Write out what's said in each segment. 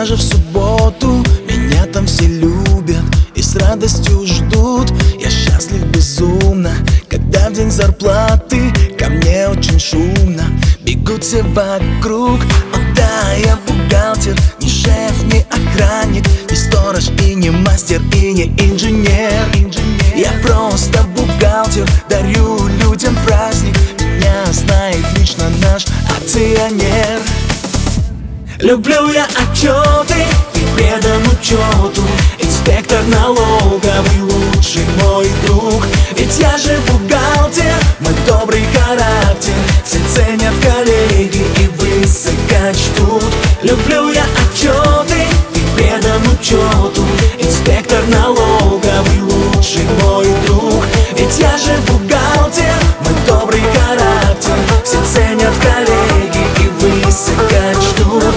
даже в субботу меня там все любят и с радостью ждут. Я счастлив безумно, когда в день зарплаты ко мне очень шумно бегут все вокруг. О да, я бухгалтер, не шеф, не охранник, не сторож и не мастер, и не инженер. Я просто бухгалтер, дарю людям праздник. Меня знает лично наш акционер. Люблю я отчеты и предан учету. Инспектор налоговый лучший мой друг. Ведь я же бухгалтер, мой добрый характер все ценят коллеги и высоко чтут. Люблю я отчеты и предан учету. Инспектор налоговый лучший мой друг. Ведь я же бухгалтер, мой добрый характер все ценят коллеги и высоко чтут.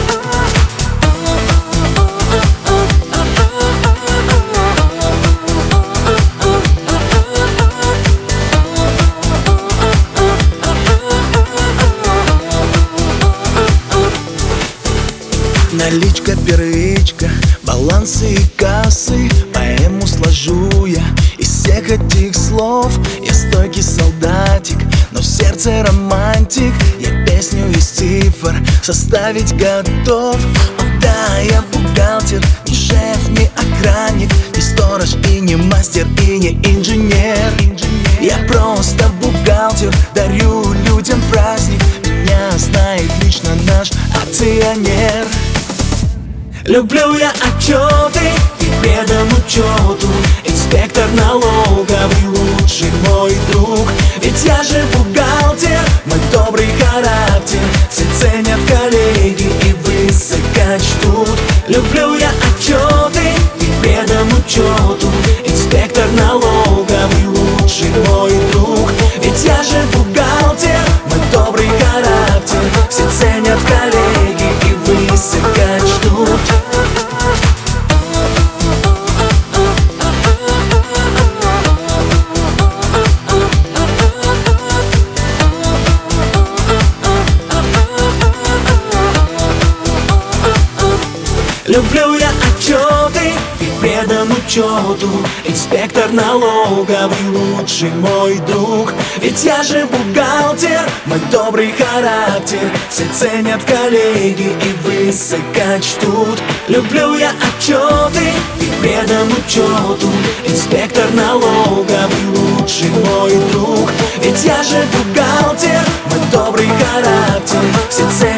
Наличка, первичка, балансы и кассы. Поэму сложу я из всех этих слов. Я стойкий солдатик, но в сердце романтик. Я песню из цифр составить готов. О да, я бухгалтер, не шеф, не охранник, не сторож и не мастер, и не инженер. Я просто бухгалтер, дарю людям праздник. Меня знает лично наш акционер. Люблю я отчеты и предан учету. Инспектор налоговый лучший мой друг. Ведь я же бухгалтер, мой добрый характер все ценят коллеги и высоко чтут. Люблю я отчеты и предан учету. Инспектор налоговый лучший мой друг. Ведь я же бухгалтер, мой добрый характер все ценят коллеги и высоко чтут. Люблю я отчеты и предан учету. Инспектор налоговый лучший мой друг. Ведь я же бухгалтер, мой добрый характер все ценят коллеги и высоко чтут. Люблю я отчеты и предан учету. Инспектор налоговый лучший мой друг. Ведь я же бухгалтер, мой добрый характер все ценят